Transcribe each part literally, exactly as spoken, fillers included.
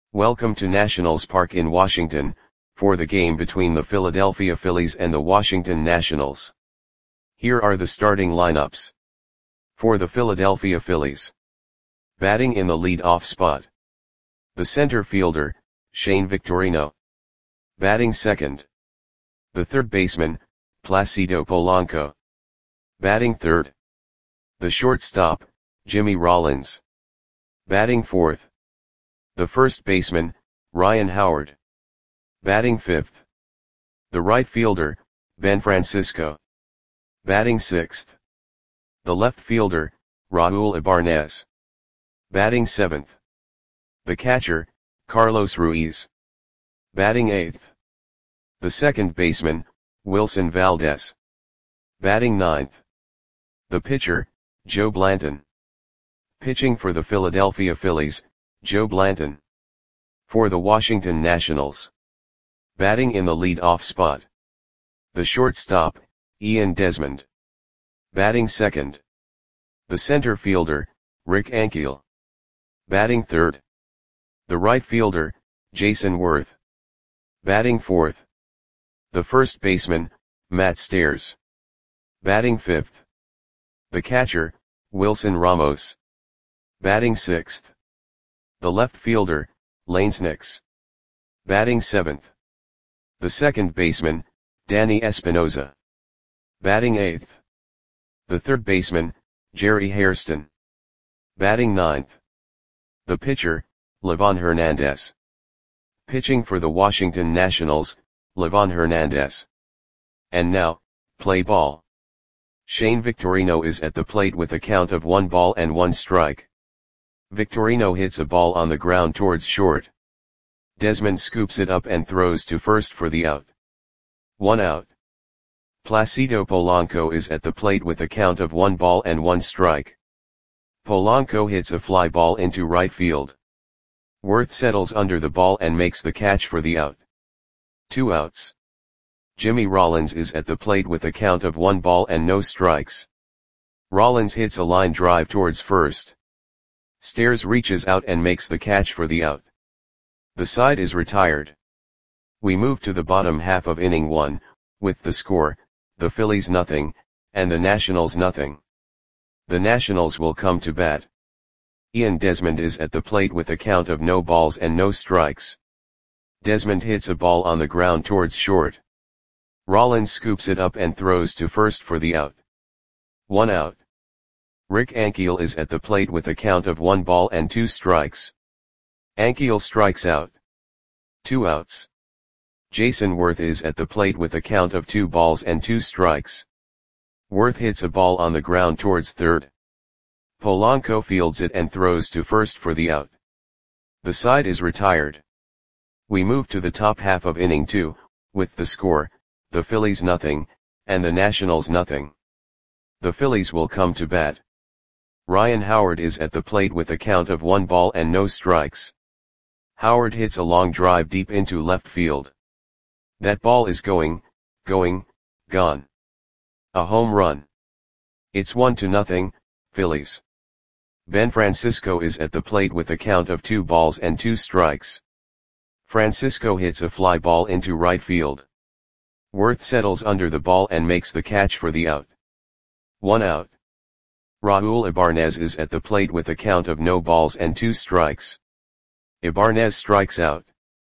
Welcome to Nationals Park in Washington, for the game between the Philadelphia Phillies and the Washington Nationals. Here are the starting lineups. For the Philadelphia Phillies. Batting in the lead-off spot. The center fielder, Shane Victorino. Batting second. The third baseman, Placido Polanco. Batting third. The shortstop, Jimmy Rollins. Batting fourth. The first baseman, Ryan Howard. Batting fifth. The right fielder, Ben Francisco. Batting sixth. The left fielder, Raul Ibanez. Batting seventh. The catcher, Carlos Ruiz. Batting eighth. The second baseman, Wilson Valdez. Batting ninth. The pitcher, Joe Blanton. Pitching for the Philadelphia Phillies, Joe Blanton. For the Washington Nationals. Batting in the lead-off spot. The shortstop, Ian Desmond. Batting second. The center fielder, Rick Ankiel. Batting third. The right fielder, Jason Worth. Batting fourth. The first baseman, Matt Stairs. Batting fifth. The catcher, Wilson Ramos. Batting sixth. The left fielder, Lanes Nix. Batting seventh. The second baseman, Danny Espinoza. Batting eighth. The third baseman, Jerry Hairston. Batting ninth. The pitcher, Livan Hernandez. Pitching for the Washington Nationals, Livan Hernandez. And now, play ball. Shane Victorino is at the plate with a count of one ball and one strike. Victorino hits a ball on the ground towards short. Desmond scoops it up and throws to first for the out. One out. Placido Polanco is at the plate with a count of one ball and one strike. Polanco hits a fly ball into right field. Worth settles under the ball and makes the catch for the out. Two outs. Jimmy Rollins is at the plate with a count of one ball and no strikes. Rollins hits a line drive towards first. Stairs reaches out and makes the catch for the out. The side is retired. We move to the bottom half of inning one, with the score, the Phillies nothing, and the Nationals nothing. The Nationals will come to bat. Ian Desmond is at the plate with a count of no balls and no strikes. Desmond hits a ball on the ground towards short. Rollins scoops it up and throws to first for the out. One out. Rick Ankiel is at the plate with a count of one ball and two strikes. Ankiel strikes out. Two outs. Jason Worth is at the plate with a count of two balls and two strikes. Worth hits a ball on the ground towards third. Polanco fields it and throws to first for the out. The side is retired. We move to the top half of inning two, with the score, the Phillies nothing, and the Nationals nothing. The Phillies will come to bat. Ryan Howard is at the plate with a count of one ball and no strikes. Howard hits a long drive deep into left field. That ball is going, going, gone. A home run. It's one to nothing, Phillies. Ben Francisco is at the plate with a count of two balls and two strikes. Francisco hits a fly ball into right field. Worth settles under the ball and makes the catch for the out. One out. Raul Ibanez is at the plate with a count of no balls and two strikes. Ibanez strikes out.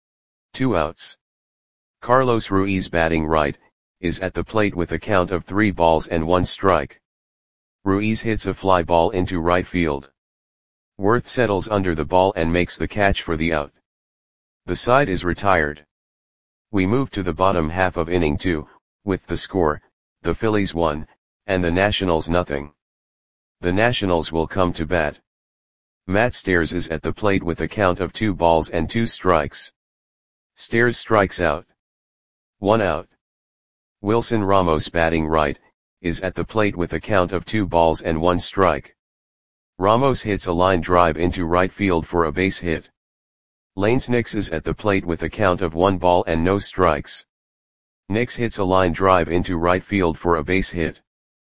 Two outs. Carlos Ruiz, batting right, is at the plate with a count of three balls and one strike. Ruiz hits a fly ball into right field. Worth settles under the ball and makes the catch for the out. The side is retired. We move to the bottom half of inning two, with the score, the Phillies one, and the Nationals nothing. The Nationals will come to bat. Matt Stairs is at the plate with a count of two balls and two strikes. Stairs strikes out. One out. Wilson Ramos, batting right, is at the plate with a count of two balls and one strike. Ramos hits a line drive into right field for a base hit. Lanes Nix is at the plate with a count of one ball and no strikes. Nix hits a line drive into right field for a base hit.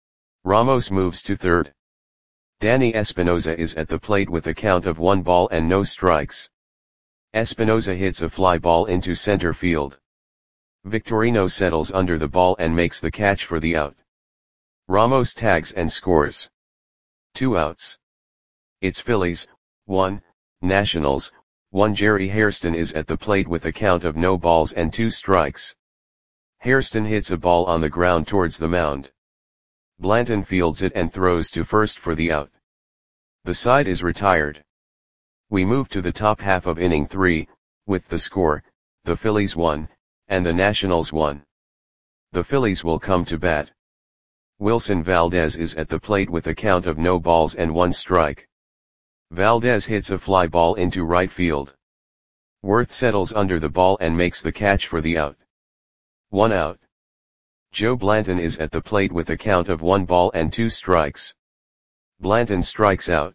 Ramos moves to third. Danny Espinoza is at the plate with a count of one ball and no strikes. Espinoza hits a fly ball into center field. Victorino settles under the ball and makes the catch for the out. Ramos tags and scores. Two outs. It's Phillies, one, Nationals, one. Jerry Hairston is at the plate with a count of no balls and two strikes. Hairston hits a ball on the ground towards the mound. Blanton fields it and throws to first for the out. The side is retired. We move to the top half of inning three, with the score, the Phillies one, and the Nationals one. The Phillies will come to bat. Wilson Valdez is at the plate with a count of no balls and one strike. Valdez hits a fly ball into right field. Worth settles under the ball and makes the catch for the out. One out. Joe Blanton is at the plate with a count of one ball and two strikes. Blanton strikes out.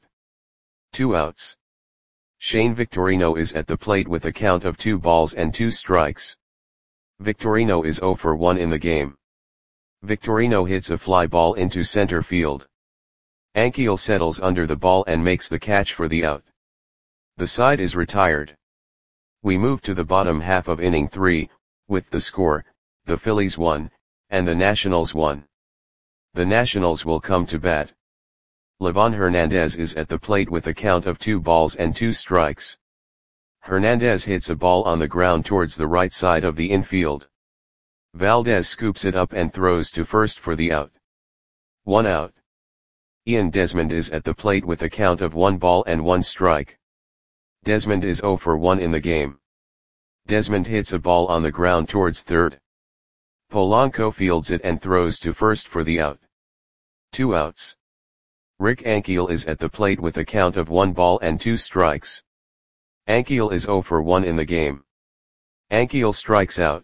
Two outs. Shane Victorino is at the plate with a count of two balls and two strikes. Victorino is oh for one in the game. Victorino hits a fly ball into center field. Ankiel settles under the ball and makes the catch for the out. The side is retired. We move to the bottom half of inning three, with the score, the Phillies one, and the Nationals one. The Nationals will come to bat. Livan Hernandez is at the plate with a count of two balls and two strikes. Hernandez hits a ball on the ground towards the right side of the infield. Valdez scoops it up and throws to first for the out. One out. Ian Desmond is at the plate with a count of one ball and one strike. Desmond is oh for one in the game. Desmond hits a ball on the ground towards third. Polanco fields it and throws to first for the out. Two outs. Rick Ankiel is at the plate with a count of one ball and two strikes. Ankiel is oh for one in the game. Ankiel strikes out.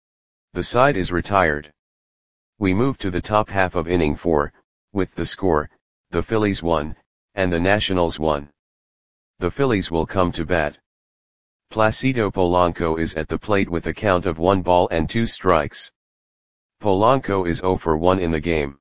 The side is retired. We move to the top half of inning four, with the score, the Phillies one, and the Nationals one. The Phillies will come to bat. Placido Polanco is at the plate with a count of one ball and two strikes. Polanco is oh for one in the game.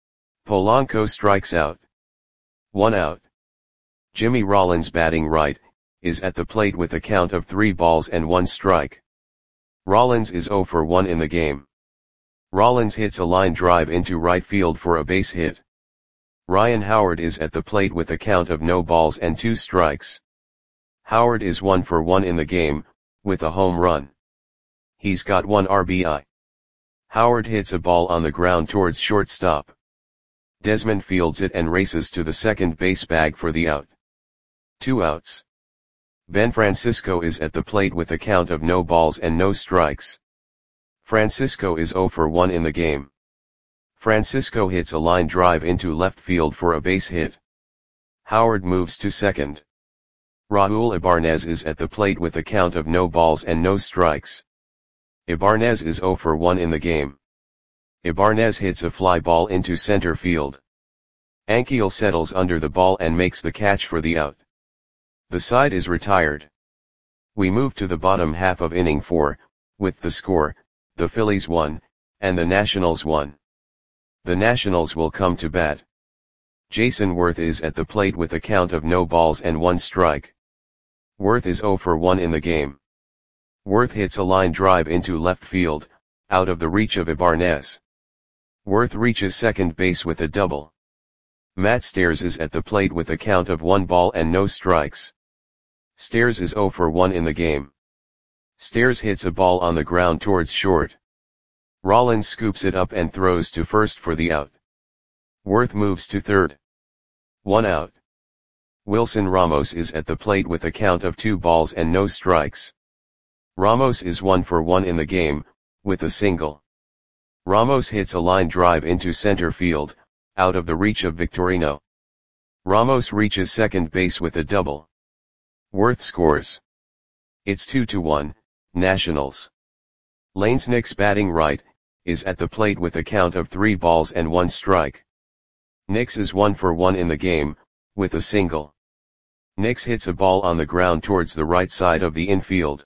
Polanco strikes out. One out. Jimmy Rollins, batting right, is at the plate with a count of three balls and one strike. Rollins is oh for one in the game. Rollins hits a line drive into right field for a base hit. Ryan Howard is at the plate with a count of no balls and two strikes. Howard is one for one in the game, with a home run. He's got one R B I. Howard hits a ball on the ground towards shortstop. Desmond fields it and races to the second base bag for the out. Two outs. Ben Francisco is at the plate with a count of no balls and no strikes. Francisco is oh for one in the game. Francisco hits a line drive into left field for a base hit. Howard moves to second. Raul Ibanez is at the plate with a count of no balls and no strikes. Ibanez is oh for one in the game. Ibanez hits a fly ball into center field. Ankiel settles under the ball and makes the catch for the out. The side is retired. We move to the bottom half of inning four, with the score, the Phillies one, and the Nationals one. The Nationals will come to bat. Jason Worth is at the plate with a count of no balls and one strike. Worth is oh for one in the game. Worth hits a line drive into left field, out of the reach of Ibanez. Worth reaches second base with a double. Matt Stairs is at the plate with a count of one ball and no strikes. Stairs is oh for one in the game. Stairs hits a ball on the ground towards short. Rollins scoops it up and throws to first for the out. Worth moves to third. One out. Wilson Ramos is at the plate with a count of two balls and no strikes. Ramos is one for one in the game, with a single. Ramos hits a line drive into center field, out of the reach of Victorino. Ramos reaches second base with a double. Worth scores. It's two to one, Nationals. Lanes Nix, batting right, is at the plate with a count of three balls and one strike. Nix is one for one in the game, with a single. Nix hits a ball on the ground towards the right side of the infield.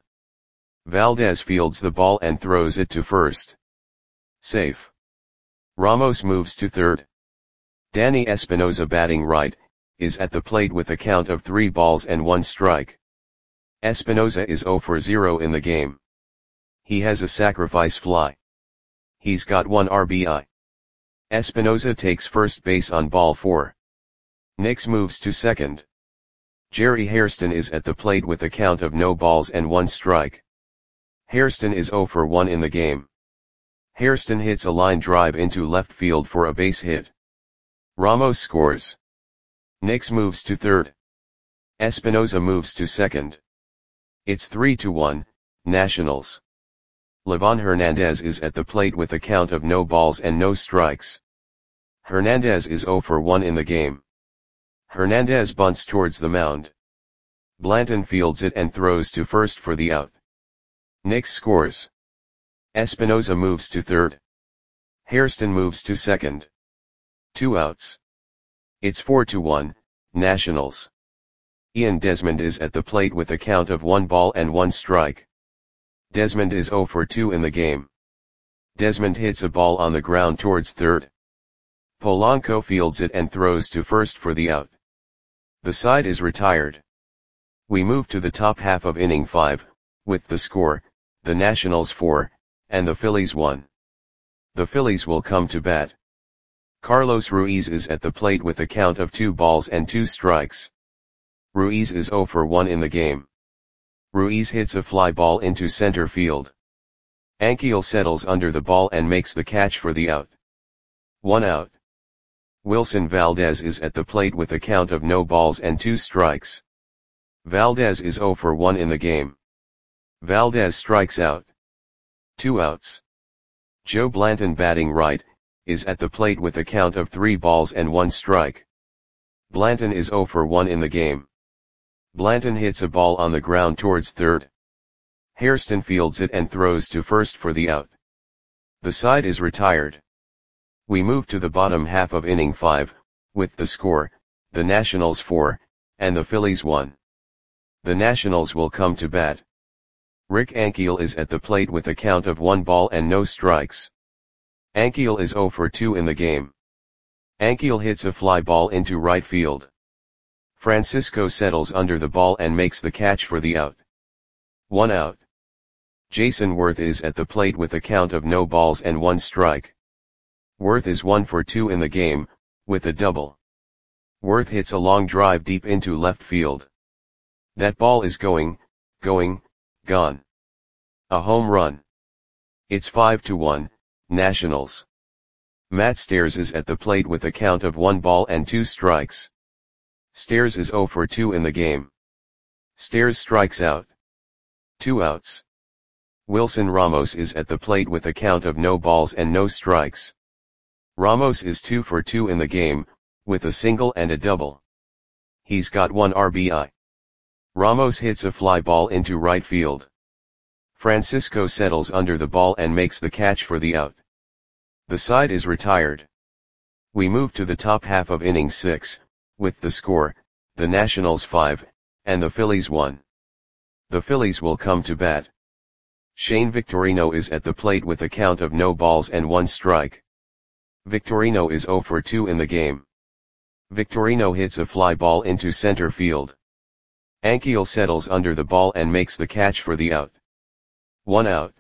Valdez fields the ball and throws it to first. Safe. Ramos moves to third. Danny Espinoza, batting right, is at the plate with a count of three balls and one strike. Espinoza is zero for zero in the game. He has a sacrifice fly. He's got one R B I. Espinoza takes first base on ball four. Nix moves to second. Jerry Hairston is at the plate with a count of no balls and one strike. Hairston is zero for one in the game. Hairston hits a line drive into left field for a base hit. Ramos scores. Nix moves to third. Espinoza moves to second. It's three to one, Nationals. Livan Hernandez is at the plate with a count of no balls and no strikes. Hernandez is zero for one in the game. Hernandez bunts towards the mound. Blanton fields it and throws to first for the out. Nix scores. Espinoza moves to third. Hairston moves to second. Two outs. It's four to one, Nationals. Ian Desmond is at the plate with a count of one ball and one strike. Desmond is zero for two in the game. Desmond hits a ball on the ground towards third. Polanco fields it and throws to first for the out. The side is retired. We move to the top half of inning five, with the score, the Nationals four, and the Phillies one. The Phillies will come to bat. Carlos Ruiz is at the plate with a count of two balls and two strikes. Ruiz is zero for one in the game. Ruiz hits a fly ball into center field. Ankiel settles under the ball and makes the catch for the out. One out. Wilson Valdez is at the plate with a count of no balls and two strikes. Valdez is zero for one in the game. Valdez strikes out. Two outs. Joe Blanton, batting right, is at the plate with a count of three balls and one strike. Blanton is zero for one in the game. Blanton hits a ball on the ground towards third. Hairston fields it and throws to first for the out. The side is retired. We move to the bottom half of inning five, with the score, the Nationals four, and the Phillies one. The Nationals will come to bat. Rick Ankiel is at the plate with a count of one ball and no strikes. Ankiel is zero for two in the game. Ankiel hits a fly ball into right field. Francisco settles under the ball and makes the catch for the out. One out. Jason Worth is at the plate with a count of no balls and one strike. Worth is one for two in the game, with a double. Worth hits a long drive deep into left field. That ball is going, going, gone. A home run. It's five to one, Nationals. Matt Stairs is at the plate with a count of one ball and two strikes. Stairs is zero for two in the game. Stairs strikes out. Two outs. Wilson Ramos is at the plate with a count of no balls and no strikes. Ramos is two for two in the game, with a single and a double. He's got one R B I. Ramos hits a fly ball into right field. Francisco settles under the ball and makes the catch for the out. The side is retired. We move to the top half of inning six, with the score, the Nationals five, and the Phillies one. The Phillies will come to bat. Shane Victorino is at the plate with a count of no balls and one strike. Victorino is zero for two in the game. Victorino hits a fly ball into center field. Ankiel settles under the ball and makes the catch for the out. One out.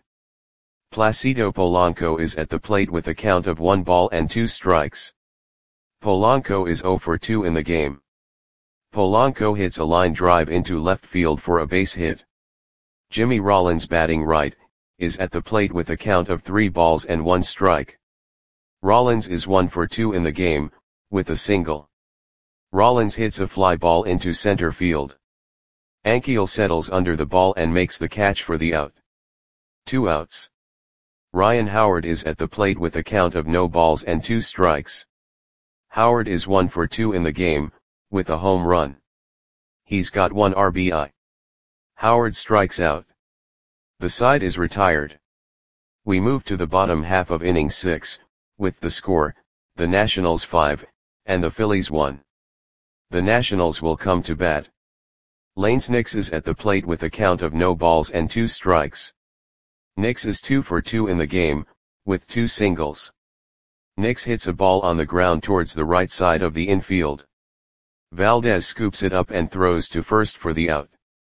Placido Polanco is at the plate with a count of one ball and two strikes. Polanco is zero for two in the game. Polanco hits a line drive into left field for a base hit. Jimmy Rollins, batting right, is at the plate with a count of three balls and one strike. Rollins is one for two in the game, with a single. Rollins hits a fly ball into center field. Ankiel settles under the ball and makes the catch for the out. Two outs. Ryan Howard is at the plate with a count of no balls and two strikes. Howard is one for two in the game, with a home run. He's got one R B I. Howard strikes out. The side is retired. We move to the bottom half of inning six, with the score, the Nationals five, and the Phillies one. The Nationals will come to bat. Lanes Nix is at the plate with a count of no balls and two strikes. Nix is two for two in the game, with two singles. Nix hits a ball on the ground towards the right side of the infield. Valdez scoops it up and throws to first for the out.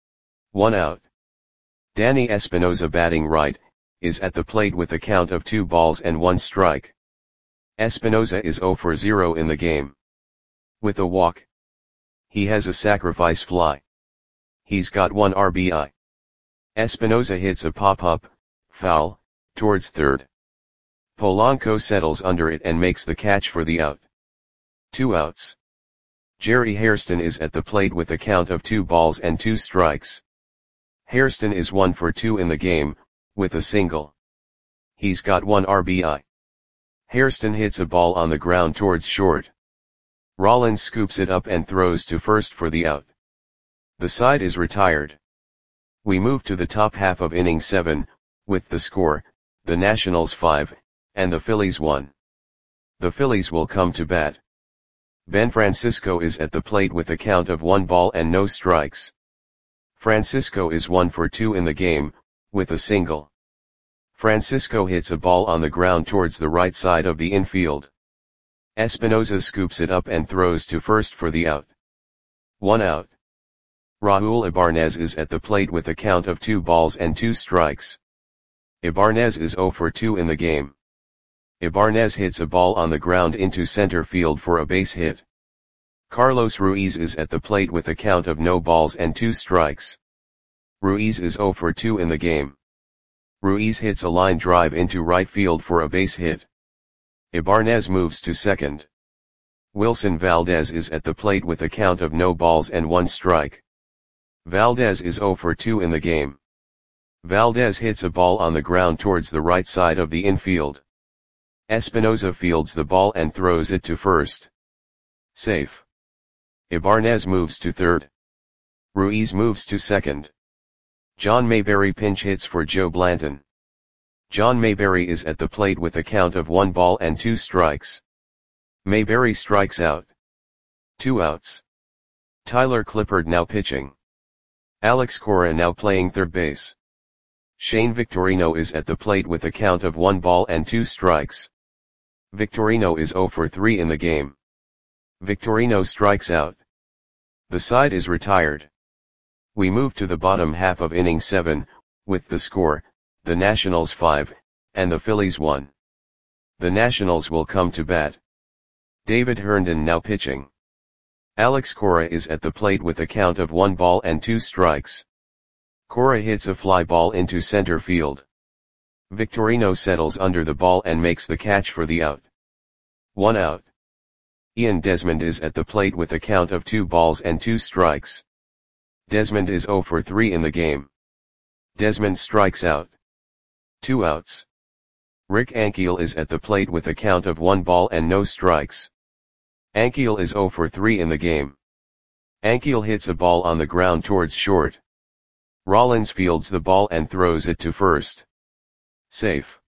One out. Danny Espinosa batting right, is at the plate with a count of two balls and one strike. Espinosa is zero for zero in the game. With a walk. He has a sacrifice fly. He's got one R B I. Espinosa hits a pop-up, foul, towards third. Polanco settles under it and makes the catch for the out. Two outs. Jerry Hairston is at the plate with a count of two balls and two strikes. Hairston is one for two in the game, with a single. He's got one R B I. Hairston hits a ball on the ground towards short. Rollins scoops it up and throws to first for the out. The side is retired. We move to the top half of inning seven, with the score, the Nationals five, and the Phillies one. The Phillies will come to bat. Ben Francisco is at the plate with a count of one ball and no strikes. Francisco is one for two in the game, with a single. Francisco hits a ball on the ground towards the right side of the infield. Espinosa scoops it up and throws to first for the out. One out. Raul Ibanez is at the plate with a count of two balls and two strikes. Ibanez is zero for two in the game. Ibanez hits a ball on the ground into center field for a base hit. Carlos Ruiz is at the plate with a count of no balls and two strikes. Ruiz is zero for two in the game. Ruiz hits a line drive into right field for a base hit. Ibanez moves to second. Wilson Valdez is at the plate with a count of no balls and one strike. Valdez is zero for two in the game. Valdez hits a ball on the ground towards the right side of the infield. Espinosa fields the ball and throws it to first. Safe. Ibanez moves to third. Ruiz moves to second. John Mayberry pinch hits for Joe Blanton. John Mayberry is at the plate with a count of one ball and two strikes. Mayberry strikes out. Two outs. Tyler Clippard now pitching. Alex Cora now playing third base. Shane Victorino is at the plate with a count of one ball and two strikes. Victorino is zero for three in the game. Victorino strikes out. The side is retired. We move to the bottom half of inning seven, with the score, the Nationals five, and the Phillies one. The Nationals will come to bat. David Herndon now pitching. Alex Cora is at the plate with a count of one ball and two strikes. Cora hits a fly ball into center field. Victorino settles under the ball and makes the catch for the out. One out. Ian Desmond is at the plate with a count of two balls and two strikes. Desmond is zero for three in the game. Desmond strikes out. Two outs. Rick Ankiel is at the plate with a count of one ball and no strikes. Ankiel is zero for three in the game. Ankiel hits a ball on the ground towards short. Rollins fields the ball and throws it to first. Safe.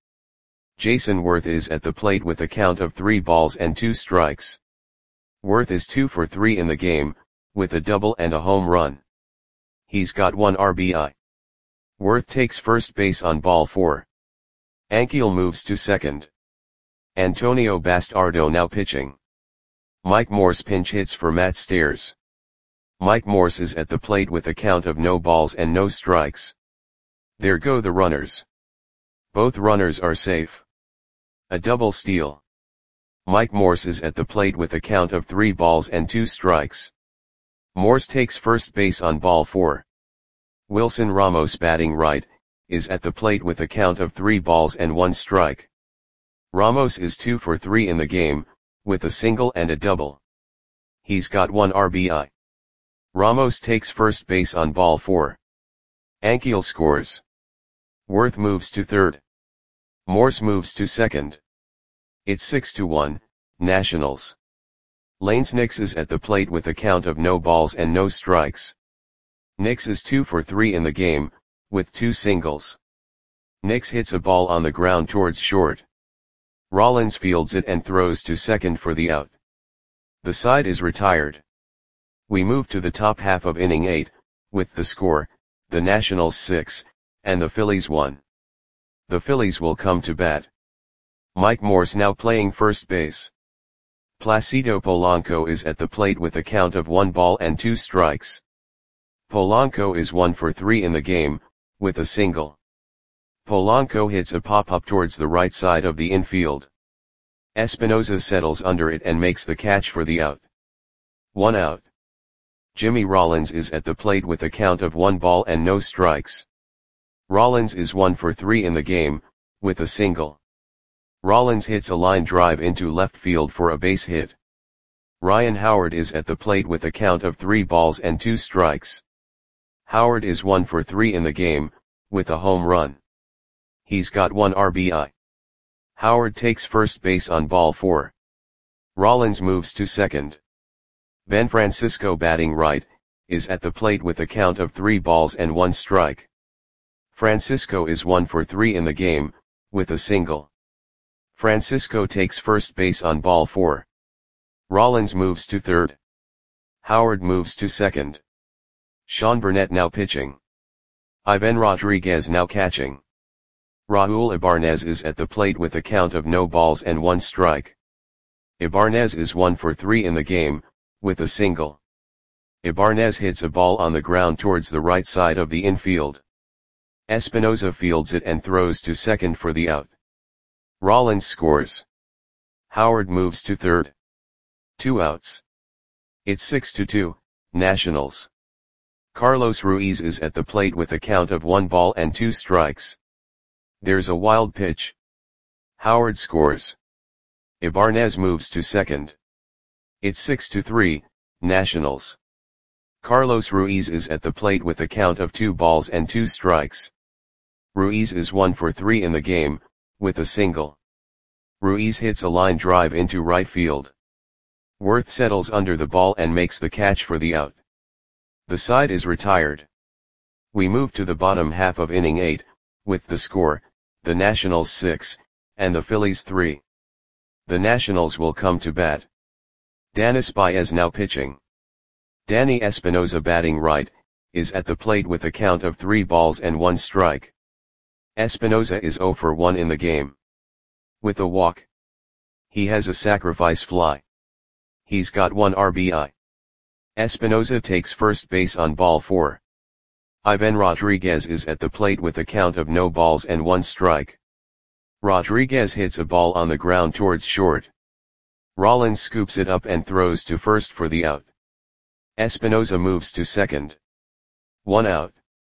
Jason Worth is at the plate with a count of three balls and two strikes. Worth is two for three in the game, with a double and a home run. He's got one R B I. Worth takes first base on ball four. Ankiel moves to second. Antonio Bastardo now pitching. Mike Morse pinch hits for Matt Stairs. Mike Morse is at the plate with a count of no balls and no strikes. There go the runners. Both runners are safe. A double steal. Mike Morse is at the plate with a count of three balls and two strikes. Morse takes first base on ball four. Wilson Ramos batting right, is at the plate with a count of three balls and one strike. Ramos is two for three in the game, with a single and a double. He's got one R B I. Ramos takes first base on ball four. Ankiel scores. Worth moves to third. Morse moves to second. It's six to one, Nationals. Lanes Nix is at the plate with a count of no balls and no strikes. Nix is two for three in the game, with two singles. Nix hits a ball on the ground towards short. Rollins fields it and throws to second for the out. The side is retired. We move to the top half of inning eight, with the score, the Nationals six, and the Phillies one. The Phillies will come to bat. Mike Morse now playing first base. Placido Polanco is at the plate with a count of one ball and two strikes. Polanco is one for three in the game, with a single. Polanco hits a pop-up towards the right side of the infield. Espinoza settles under it and makes the catch for the out. One out. Jimmy Rollins is at the plate with a count of one ball and no strikes. Rollins is one for three in the game, with a single. Rollins hits a line drive into left field for a base hit. Ryan Howard is at the plate with a count of three balls and two strikes. Howard is one for three in the game, with a home run. He's got one R B I. Howard takes first base on ball four. Rollins moves to second. Ben Francisco, batting right, is at the plate with a count of three balls and one strike. Francisco is one for three in the game, with a single. Francisco takes first base on ball four. Rollins moves to third. Howard moves to second. Sean Burnett now pitching. Ivan Rodriguez now catching. Raul Ibanez is at the plate with a count of no balls and one strike. Ibanez is one for three in the game, with a single. Ibanez hits a ball on the ground towards the right side of the infield. Espinoza fields it and throws to second for the out. Rollins scores. Howard moves to third. Two outs. It's six to two, Nationals. Carlos Ruiz is at the plate with a count of one ball and two strikes. There's a wild pitch. Howard scores. Ibanez moves to second. It's six to three, Nationals. Carlos Ruiz is at the plate with a count of two balls and two strikes. Ruiz is one for three in the game, with a single. Ruiz hits a line drive into right field. Worth settles under the ball and makes the catch for the out. The side is retired. We move to the bottom half of inning eight, with the score, the Nationals six, and the Phillies three. The Nationals will come to bat. Danis Baez now pitching. Danny Espinoza, batting right, is at the plate with a count of three balls and one strike. Espinoza is zero for one in the game. With a walk. He has a sacrifice fly. He's got one R B I. Espinoza takes first base on ball four. Ivan Rodriguez is at the plate with a count of no balls and one strike. Rodriguez hits a ball on the ground towards short. Rollins scoops it up and throws to first for the out. Espinoza moves to second. One out.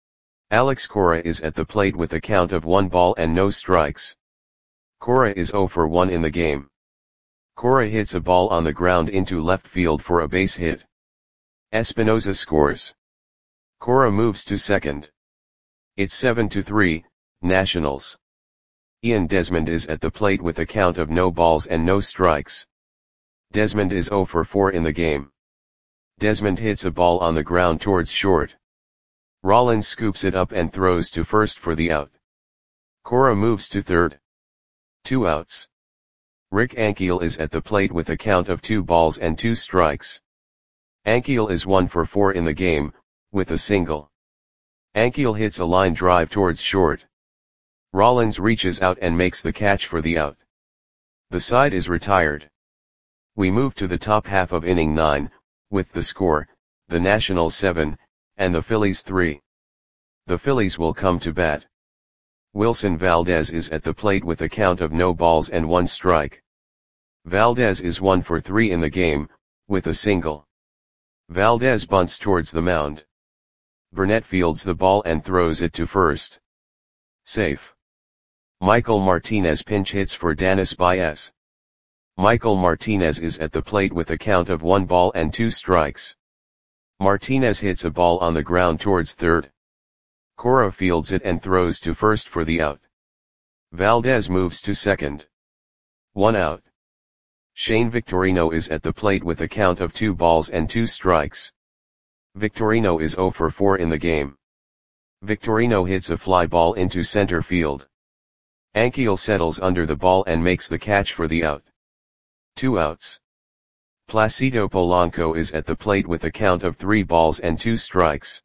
Alex Cora is at the plate with a count of one ball and no strikes. Cora is zero for one in the game. Cora hits a ball on the ground into left field for a base hit. Espinoza scores. Cora moves to second. It's seven to three, Nationals. Ian Desmond is at the plate with a count of no balls and no strikes. Desmond is zero for four in the game. Desmond hits a ball on the ground towards short. Rollins scoops it up and throws to first for the out. Cora moves to third. Two outs. Rick Ankiel is at the plate with a count of two balls and two strikes. Ankiel is one for four in the game, with a single. Ankiel hits a line drive towards short. Rollins reaches out and makes the catch for the out. The side is retired. We move to the top half of inning nine, with the score, the Nationals seven, and the Phillies three. The Phillies will come to bat. Wilson Valdez is at the plate with a count of no balls and one strike. Valdez is one for three in the game, with a single. Valdez bunts towards the mound. Burnett fields the ball and throws it to first. Safe. Michael Martinez pinch hits for Danis Baez. Michael Martinez is at the plate with a count of one ball and two strikes. Martinez hits a ball on the ground towards third. Cora fields it and throws to first for the out. Valdez moves to second. One out. Shane Victorino is at the plate with a count of two balls and two strikes. Victorino is zero for four in the game. Victorino hits a fly ball into center field. Ankiel settles under the ball and makes the catch for the out. Two outs. Placido Polanco is at the plate with a count of three balls and two strikes.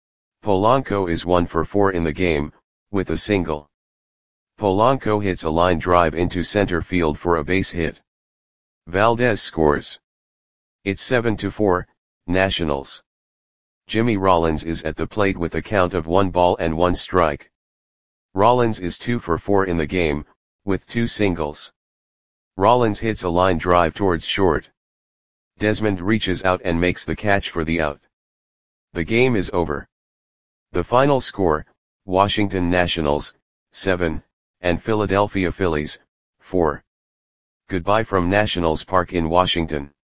Polanco is one for four in the game, with a single. Polanco hits a line drive into center field for a base hit. Valdez scores. It's seven to four, Nationals. Jimmy Rollins is at the plate with a count of one ball and one strike. Rollins is two for four in the game, with two singles. Rollins hits a line drive towards short. Desmond reaches out and makes the catch for the out. The game is over. The final score, Washington Nationals, seven, and Philadelphia Phillies, four. Goodbye from Nationals Park in Washington.